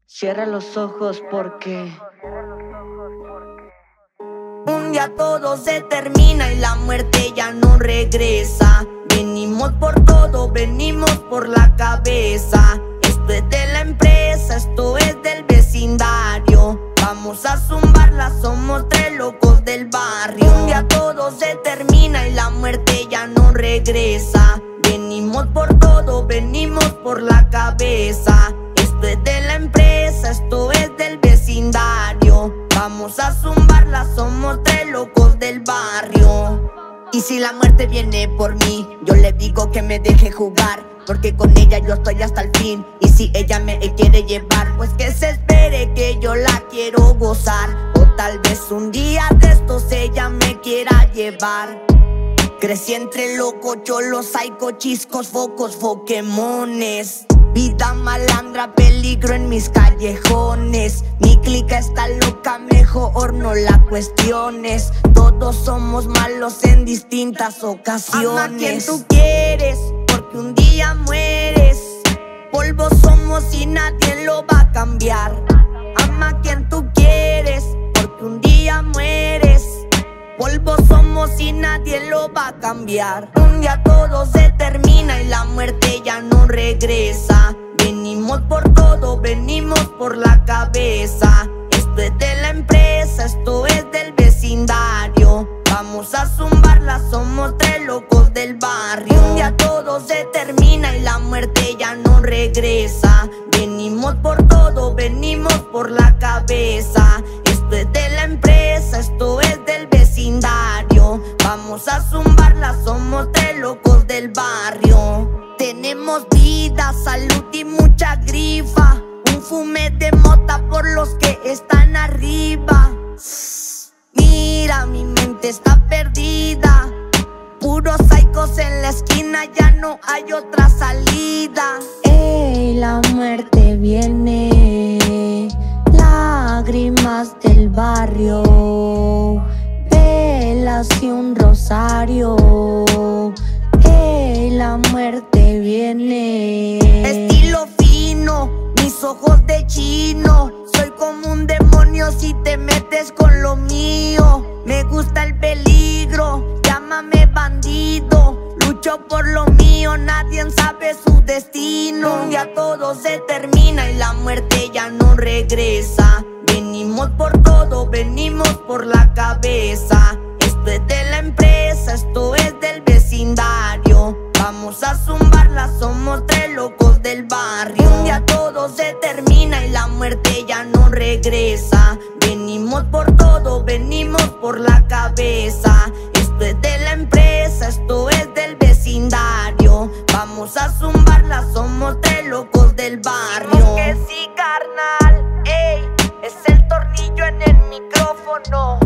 Cierra los ojos porque un día todo se termina y la muerte ya no regresa. Venimos por todo, venimos por la cabeza. Esto es de la empresa, esto es del vecindario. Vamos a zumbarla, somos tres locos del barrio. Un día todo se termina y la muerte ya no regresa. Venimos por todo, venimos por la cabeza. Esto es de la empresa, esto es del vecindario. Vamos a zumbarla, somos tres locos del barrio. Y si la muerte viene por mí, yo le digo que me deje jugar, porque con ella yo estoy hasta el fin. Y si ella me quiere llevar, pues que se espere que yo la quiero gozar. O tal vez un día de estos ella me quiera llevar. Crecí entre locos, cholos, psycho, chiscos, focos, Pokémones. Vida malandra, peligro en mis callejones. Mi clica está loca, mejor no la cuestiones. Todos somos malos en distintas ocasiones. Ama a quien tú quieres, porque un día mueres. Polvo somos y nadie lo va a cambiar. Ama a quien tú quieres, porque un día mueres. Polvo somos y nadie lo va a cambiar. Un día todo se termina y la muerte ya no regresa. Venimos por todo, venimos por la cabeza. Esto es de la empresa, esto es del vecindario. Vamos a zumbarla, somos tres locos del barrio. Un día todo se termina y la muerte ya no regresa. Venimos por todo, venimos por la cabeza. Esto es de la empresa, esto es del vecindario. Vamos a zumbarla, somos tres locos del barrio. Tenemos vida, salud y mucha grifa. Un fume de mota por los que están arriba. Mira, mi mente está perdida. Puros psicos en la esquina, ya no hay otra salida. Ey, la muerte viene. Lágrimas del barrio, velas y un rosario. Ey, la muerte viene. Estilo fino, mis ojos de chino. Soy como un demonio si te metes con lo mío. Me gusta el peligro, llámame bandido. Lucho por lo mío, nadie sabe su destino. Un día todo se termina y la muerte ya no regresa. Venimos por todo, venimos por la cabeza. Esto es de la empresa, esto es del vecindario. Vamos a zumbarla, somos tres locos del barrio. Un día todo se termina y la muerte ya no regresa. Venimos por todo, venimos por la cabeza. Esto es de la empresa, esto es del vecindario. Vamos a zumbarla, somos tres locos del barrio. Que sí, carnal, ey, es el tornillo en el micrófono.